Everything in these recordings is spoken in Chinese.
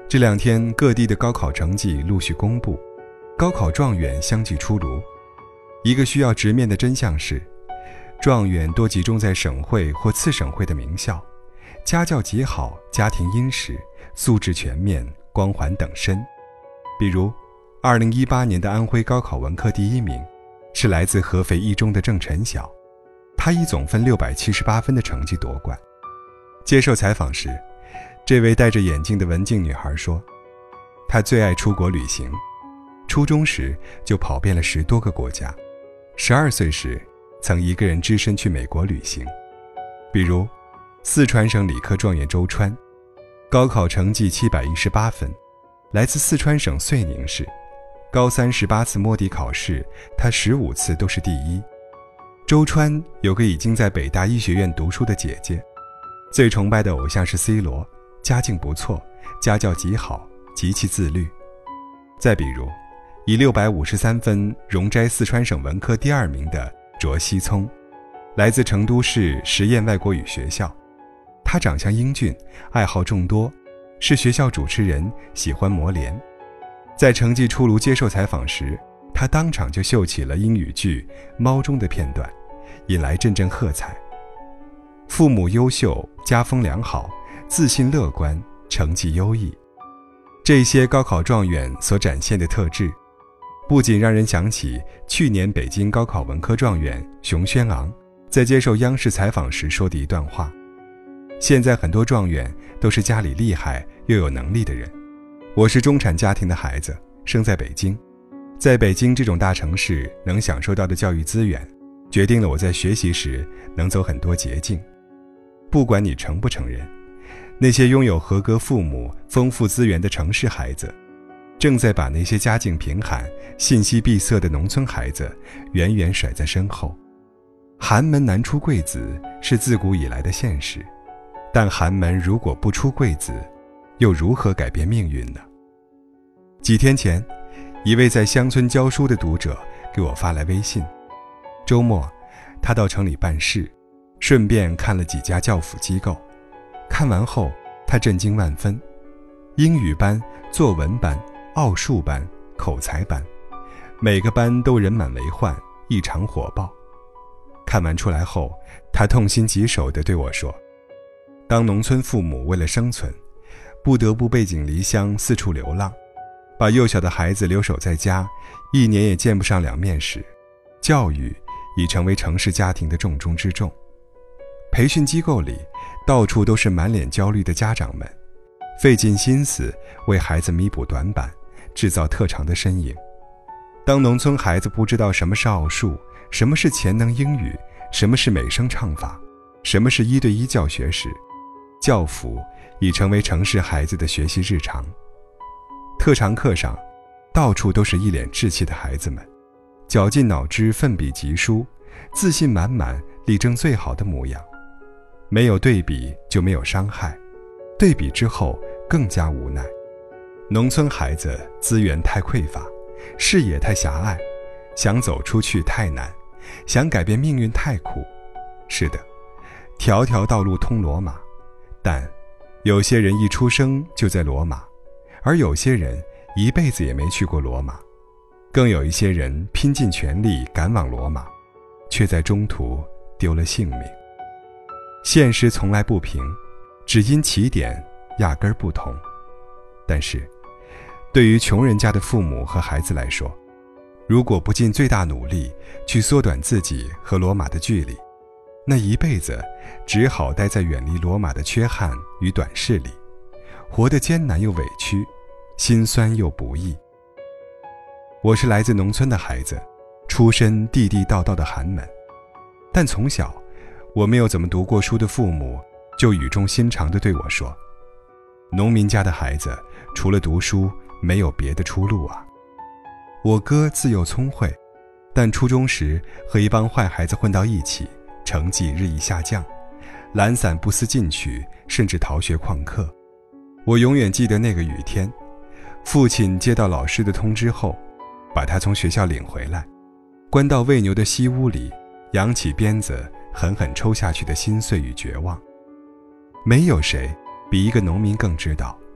这2天各地的高考成绩陆续公布，高考状元相继出炉。一个需要直面的真相是，状元多集中在省会或次省会的名校，家教极好，家庭殷实，素质全面，光环等身。比如2018年的安徽高考文科第1名是来自合肥一中的郑晨晓，他以总分678分的成绩夺冠。接受采访时，这位戴着眼镜的文静女孩说，她最爱出国旅行，初中时就跑遍了10多个国家，12岁时曾一个人只身去美国旅行。比如四川省理科状元周川，高考成绩718分，来自四川省遂宁市，高3 18次摸底考试，他15次都是第1。周川有个已经在北大医学院读书的姐姐，最崇拜的偶像是 C 罗，家境不错，家教极好，极其自律。再比如以653分荣摘四川省文科第2名的卓熙聪，来自成都市实验外国语学校，他长相英俊，爱好众多，是学校主持人，喜欢磨联。在成绩出炉接受采访时，他当场就秀起了英语剧《猫》中的片段，引来阵阵喝彩。父母优秀，家风良好，自信乐观，成绩优异，这些高考状元所展现的特质，不仅让人想起去年北京高考文科状元熊轩昂在接受央视采访时说的一段话：现在很多状元都是家里厉害又有能力的人，我是中产家庭的孩子，生在北京，在北京这种大城市能享受到的教育资源，决定了我在学习时能走很多捷径。不管你承不承认，那些拥有合格父母、丰富资源的城市孩子，正在把那些家境贫寒、信息闭塞的农村孩子远远甩在身后。寒门难出贵子是自古以来的现实，但寒门如果不出贵子，又如何改变命运呢？几天前，一位在乡村教书的读者给我发来微信，周末他到城里办事，顺便看了几家教辅机构。看完后他震惊万分，英语班、作文班、奥数班、口才班，每个班都人满为患，异常火爆。看完出来后，他痛心疾首地对我说，当农村父母为了生存，不得不背井离乡四处流浪，把幼小的孩子留守在家，1年也见不上2面时，教育已成为城市家庭的重中之重。培训机构里到处都是满脸焦虑的家长们，费尽心思为孩子弥补短板，制造特长的身影。当农村孩子不知道什么是奥数，什么是潜能英语，什么是美声唱法，什么是1对1教学时，教辅已成为城市孩子的学习日常。特长课上到处都是一脸稚气的孩子们，绞尽脑汁奋笔疾书，自信满满，力争最好的模样。没有对比就没有伤害，对比之后更加无奈。农村孩子资源太匮乏，视野太狭隘，想走出去太难，想改变命运太苦。是的，条条道路通罗马，但有些人一出生就在罗马，而有些人一辈子也没去过罗马，更有一些人拼尽全力赶往罗马，却在中途丢了性命。现实从来不平，只因起点压根儿不同。但是对于穷人家的父母和孩子来说，如果不尽最大努力去缩短自己和罗马的距离，那一辈子只好待在远离罗马的缺憾与短视里，活得艰难又委屈，心酸又不易。我是来自农村的孩子，出身地地道道的寒门，但从小我没有怎么读过书的父母就语重心长地对我说，农民家的孩子除了读书没有别的出路啊。我哥自幼聪慧，但初中时和一帮坏孩子混到一起，成绩日益下降，懒散不思进取，甚至逃学旷课。我永远记得那个雨天，父亲接到老师的通知后，把他从学校领回来，关到喂牛的西屋里，扬起鞭子狠狠抽下去的心碎与绝望。没有谁比一个农民更知道，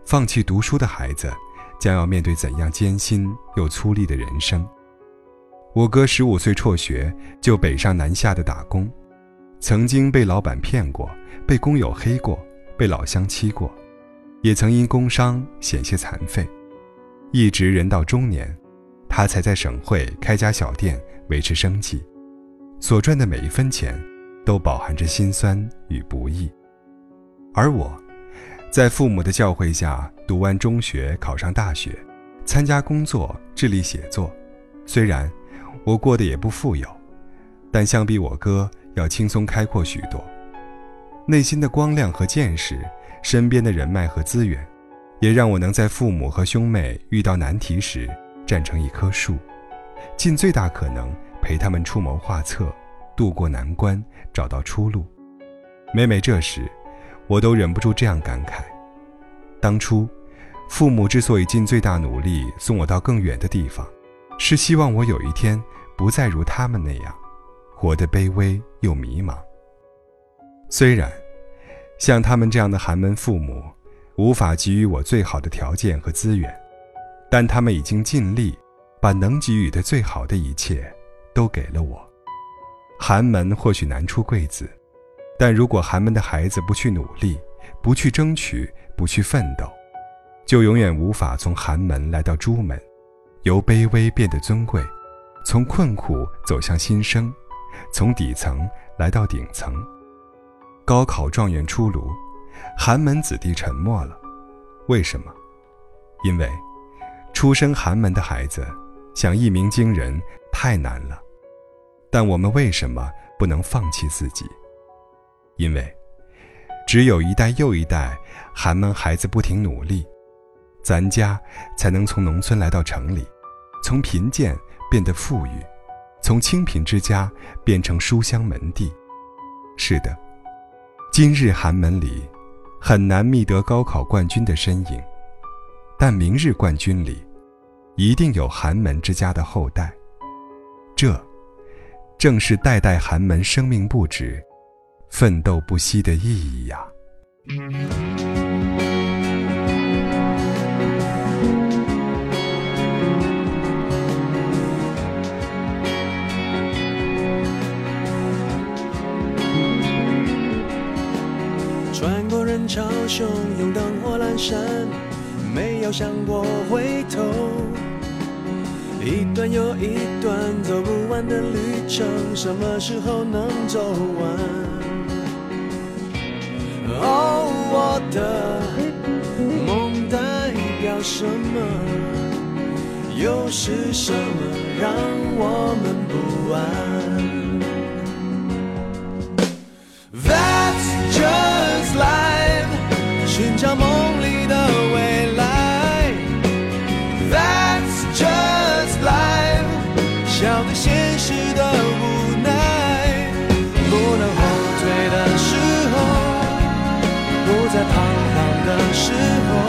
放弃读书的孩子将要面对怎样艰辛又粗粝的人生。我哥15岁辍学就北上南下的打工，曾经被老板骗过，被工友黑过，被老乡欺过，也曾因工伤险些残废。一直人到中年，他才在省会开家小店维持生计，所赚的每一分钱都饱含着辛酸与不易。而我在父母的教诲下读完中学，考上大学，参加工作，致力写作。虽然我过得也不富有，但相比我哥要轻松开阔许多。内心的光亮和见识，身边的人脉和资源，也让我能在父母和兄妹遇到难题时站成一棵树，尽最大可能陪他们出谋划策，渡过难关，找到出路。每每这时，我都忍不住这样感慨：当初父母之所以尽最大努力送我到更远的地方，是希望我有一天不再如他们那样活得卑微又迷茫。虽然像他们这样的寒门父母无法给予我最好的条件和资源，但他们已经尽力把能给予的最好的一切都给了我。寒门或许难出贵子，但如果寒门的孩子不去努力，不去争取，不去奋斗，就永远无法从寒门来到朱门，由卑微变得尊贵，从困苦走向新生，从底层来到顶层。高考状元出炉，寒门子弟沉默了。为什么？因为出身寒门的孩子想一鸣惊人太难了。但我们为什么不能放弃自己？因为只有一代又一代寒门孩子不停努力，咱家才能从农村来到城里，从贫贱变得富裕，从清贫之家变成书香门第。是的，今日寒门里很难觅得高考冠军的身影，但明日冠军里一定有寒门之家的后代。这正是代代寒门生命不止，奋斗不息的意义呀。 穿过人潮汹涌，灯火阑珊，没有想过回头。一段又一段走不完的旅程，什么时候能走完？哦，我的梦代表什么？又是什么让我们不安？ That's just life， 寻找梦里的未来。That's just life， 笑对现实的无奈。不能后退的时候，不再彷徨的时候，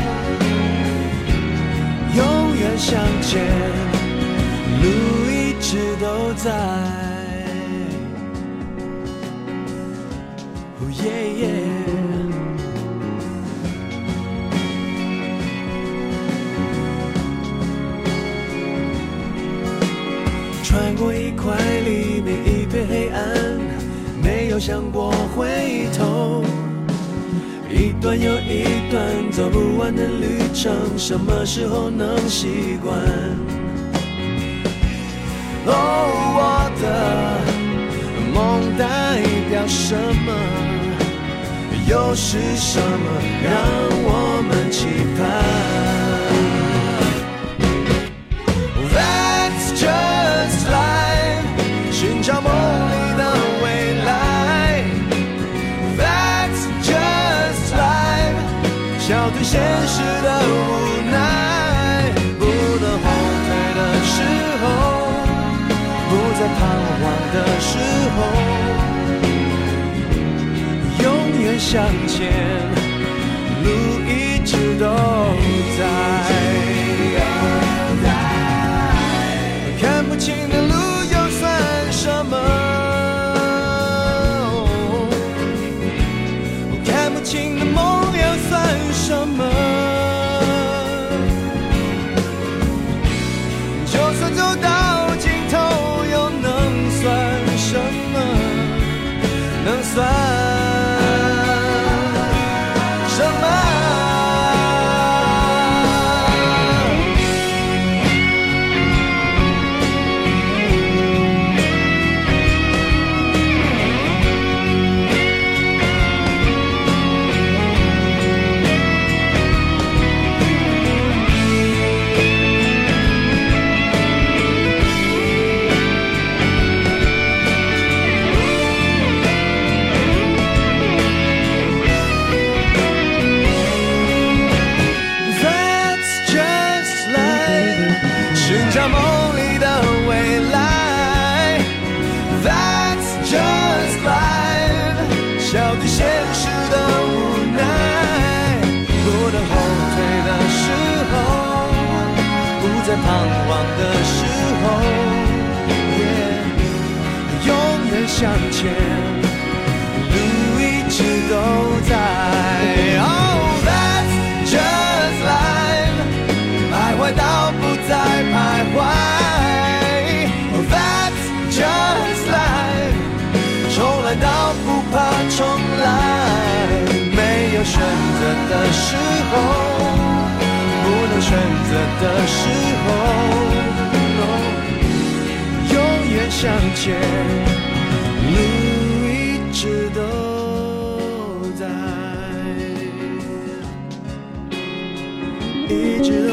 永远向前，路一直都在。Yeah, yeah. 穿过一块黎明，一片黑暗，没有想过回头。一段又一段走不完的旅程，什么时候能习惯？哦，我的梦代表什么？又是什么让我们期盼？ That's just life， 寻找梦里的未来。That's just life， 笑对现实的无奈。不能后退的时候，不再彷徨的时候，向前，路一直都在。看不清的路又算什么？看不清的梦又算什么？ 的时候，不能选择的时候，永远向前，路一直都在，一直